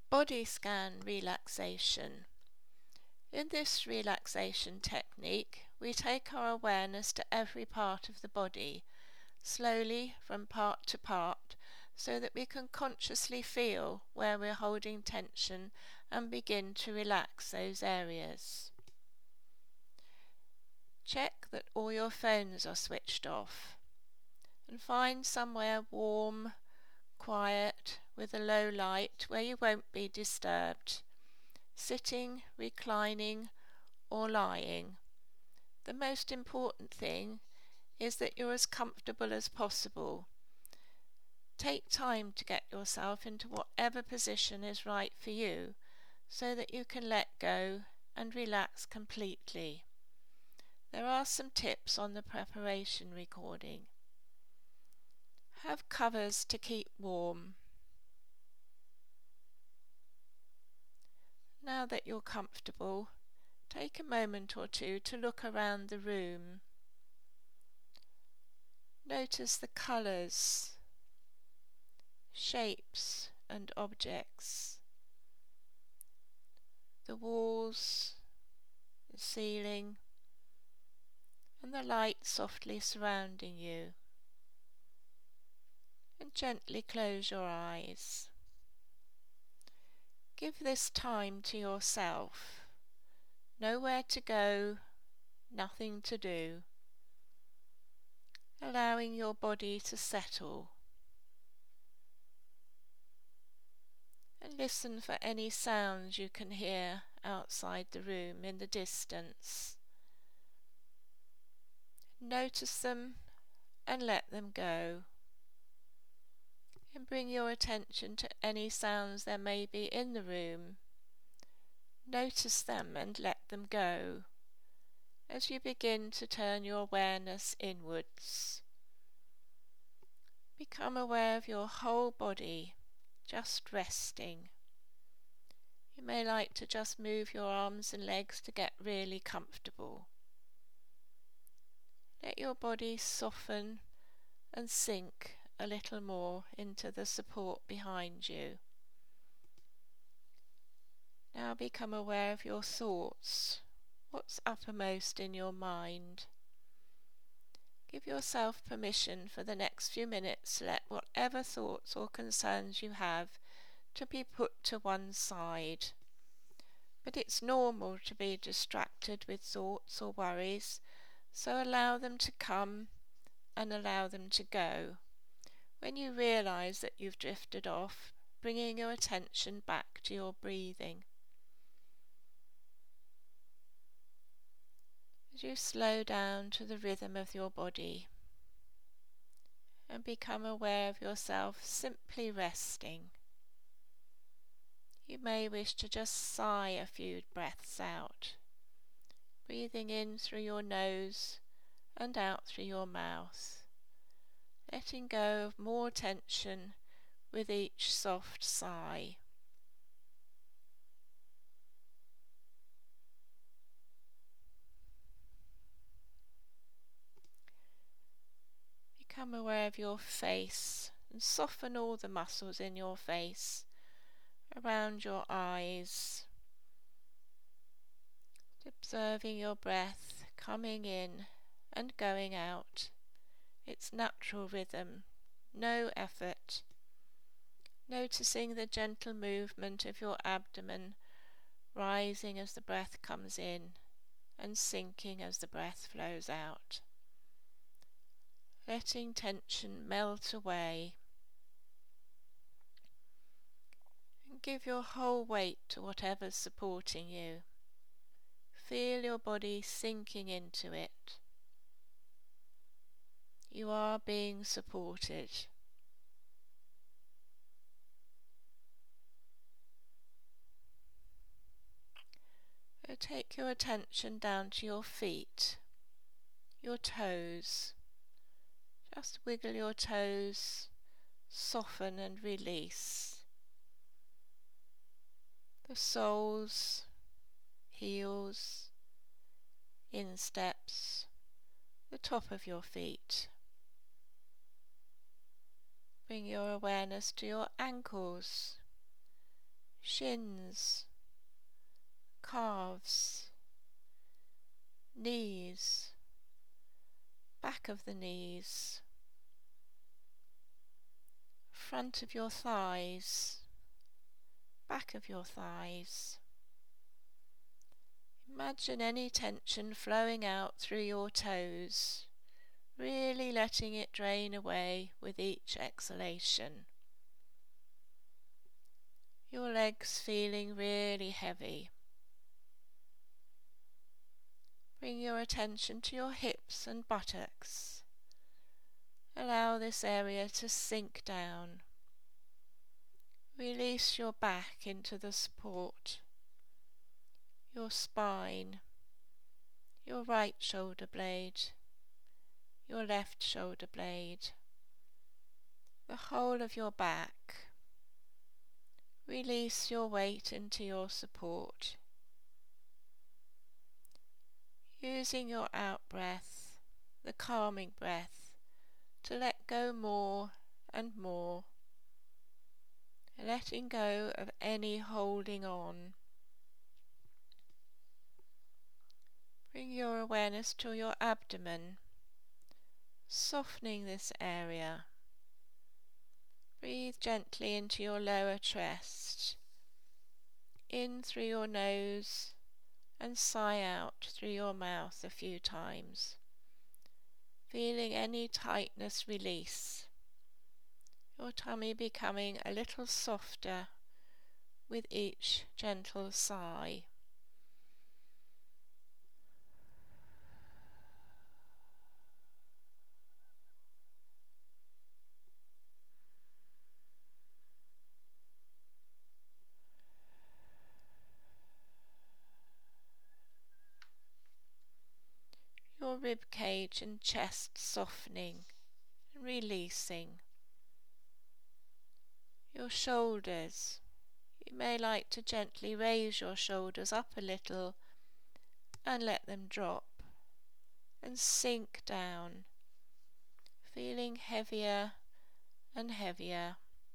Body scan relaxation. In this relaxation technique, we take our awareness to every part of the body, slowly from part to part, so that we can consciously feel where we're holding tension and begin to relax those areas. Check that all your phones are switched off and find somewhere warm, quiet, with a low light where you won't be disturbed, sitting, reclining, or lying. The most important thing is that you're as comfortable as possible. Take time to get yourself into whatever position is right for you so that you can let go and relax completely. There are some tips on the preparation recording. Have covers to keep warm. Now that you're comfortable, take a moment or two to look around the room. Notice the colours, shapes and objects, the walls, the ceiling, and the light softly surrounding you. And gently close your eyes. Give this time to yourself. Nowhere to go, nothing to do. Allowing your body to settle. And listen for any sounds you can hear outside the room in the distance. Notice them and let them go. And bring your attention to any sounds there may be in the room. Notice them and let them go as you begin to turn your awareness inwards. Become aware of your whole body, just resting. You may like to just move your arms and legs to get really comfortable. Let your body soften and sink a little more into the support behind you. Now become aware of your thoughts, what's uppermost in your mind. Give yourself permission for the next few minutes to let whatever thoughts or concerns you have to be put to one side. But it's normal to be distracted with thoughts or worries, so allow them to come and allow them to go. When you realise that you've drifted off, bringing your attention back to your breathing. As you slow down to the rhythm of your body and become aware of yourself simply resting, you may wish to just sigh a few breaths out, breathing in through your nose and out through your mouth, letting go of more tension with each soft sigh. Become aware of your face and soften all the muscles in your face, around your eyes, observing your breath coming in and going out, its natural rhythm, no effort. Noticing the gentle movement of your abdomen, rising as the breath comes in and sinking as the breath flows out. Letting tension melt away. And give your whole weight to whatever's supporting you. Feel your body sinking into it. You are being supported. So take your attention down to your feet, your toes. Just wiggle your toes, soften and release. The soles, heels, insteps, the top of your feet. Bring your awareness to your ankles, shins, calves, knees, back of the knees, front of your thighs, back of your thighs. Imagine any tension flowing out through your toes, really letting it drain away with each exhalation. Your legs feeling really heavy. Bring your attention to your hips and buttocks. Allow this area to sink down. Release your back into the support. Your spine, your right shoulder blade, your left shoulder blade, the whole of your back. Release your weight into your support. Using your out-breath, the calming breath, to let go more and more, letting go of any holding on. Bring your awareness to your abdomen, softening this area. Breathe gently into your lower chest, in through your nose and sigh out through your mouth a few times, feeling any tightness release. Your tummy becoming a little softer with each gentle sigh. Your rib cage and chest softening and releasing. Your shoulders. You may like to gently raise your shoulders up a little and let them drop and sink down, feeling heavier and heavier.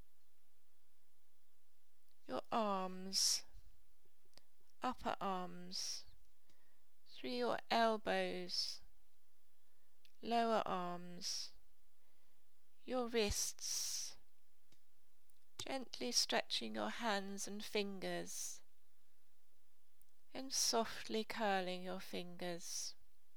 Your arms, upper arms, through your elbows, lower arms, your wrists, gently stretching your hands and fingers and softly curling your fingers.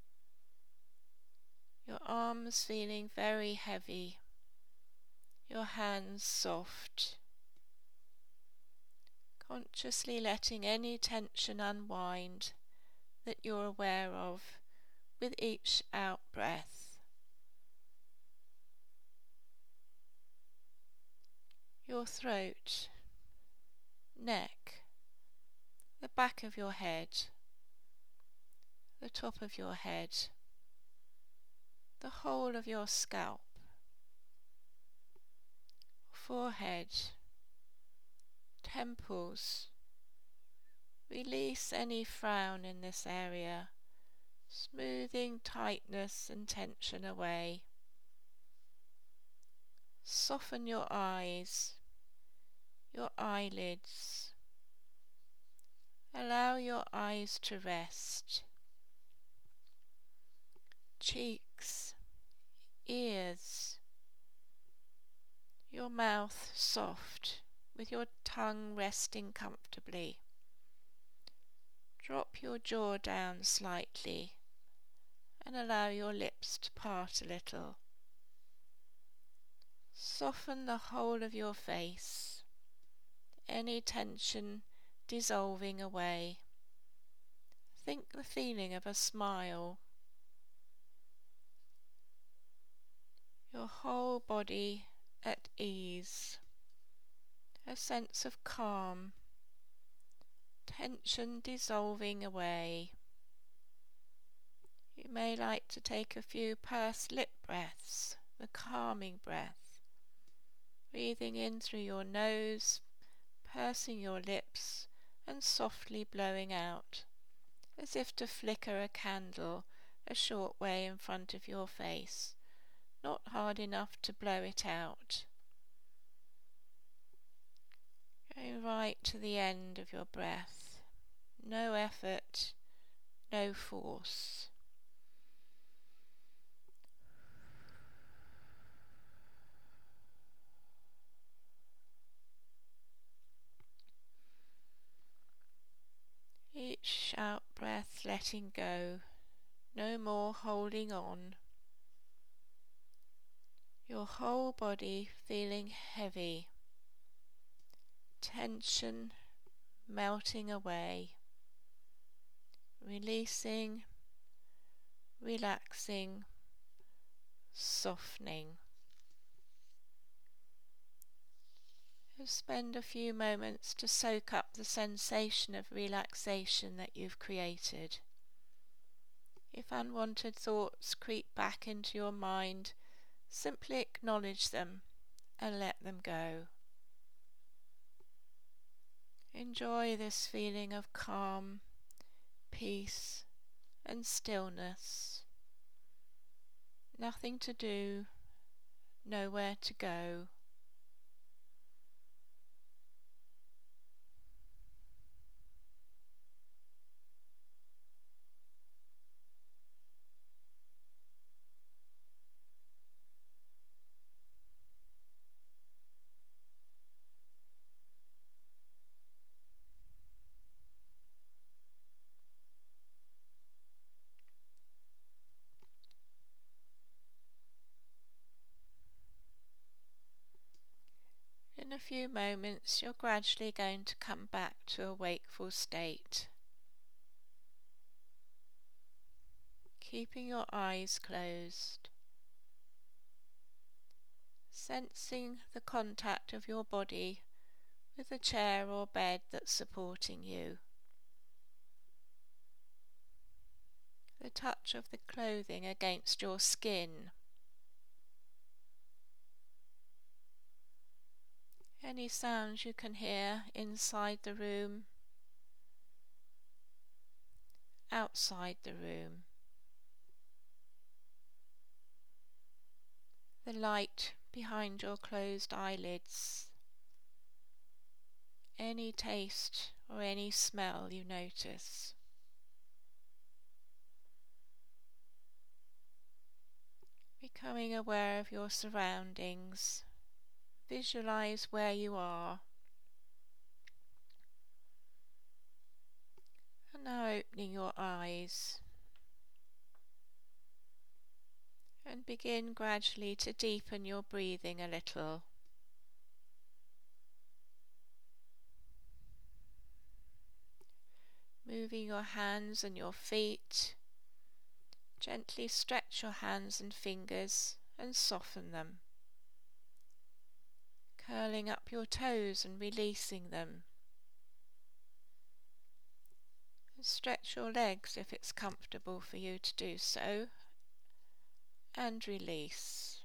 Your arms feeling very heavy, your hands soft. Consciously letting any tension unwind that you're aware of with each out-breath. Your throat, neck, the back of your head, the top of your head, the whole of your scalp, forehead, temples. Release any frown in this area, smoothing tightness and tension away. Soften your eyes, your eyelids. Allow your eyes to rest. Cheeks, ears, your mouth soft with your tongue resting comfortably. Drop your jaw down slightly and allow your lips to part a little. Soften the whole of your face, any tension dissolving away. Think the feeling of a smile. Your whole body at ease, a sense of calm, tension dissolving away. You may like to take a few pursed lip breaths, the calming breath, breathing in through your nose, pursing your lips and softly blowing out, as if to flicker a candle a short way in front of your face, not hard enough to blow it out. right to the end of your breath. No effort, no force. Each out breath letting go, no more holding on. Your whole body feeling heavy, tension melting away, releasing, relaxing, softening. Spend a few moments to soak up the sensation of relaxation that you've created. If unwanted thoughts creep back into your mind, simply acknowledge them and let them go. Enjoy this feeling of calm, peace, and stillness. Nothing to do, nowhere to go. In a few moments, you're gradually going to come back to a wakeful state. Keeping your eyes closed, sensing the contact of your body with the chair or bed that's supporting you, the touch of the clothing against your skin, any sounds you can hear inside the room, outside the room, the light behind your closed eyelids, any taste or any smell you notice. Becoming aware of your surroundings, visualize where you are. And now opening your eyes and begin gradually to deepen your breathing a little. Moving your hands and your feet, gently stretch your hands and fingers and soften them. Curling up your toes and releasing them. And stretch your legs if it's comfortable for you to do so, and release.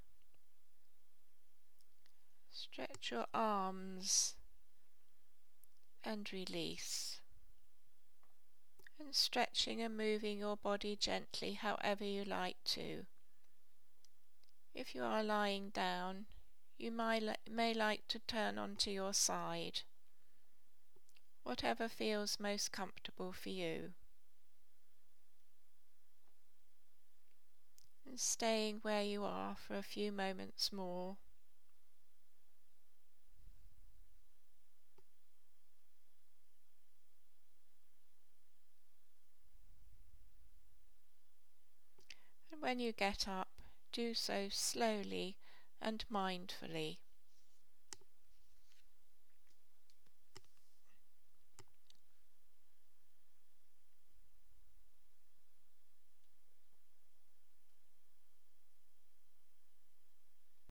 Stretch your arms and release. And stretching and moving your body gently however you like to. If you are lying down, you may like to turn onto your side, whatever feels most comfortable for you. And staying where you are for a few moments more. And when you get up, do so slowly and mindfully.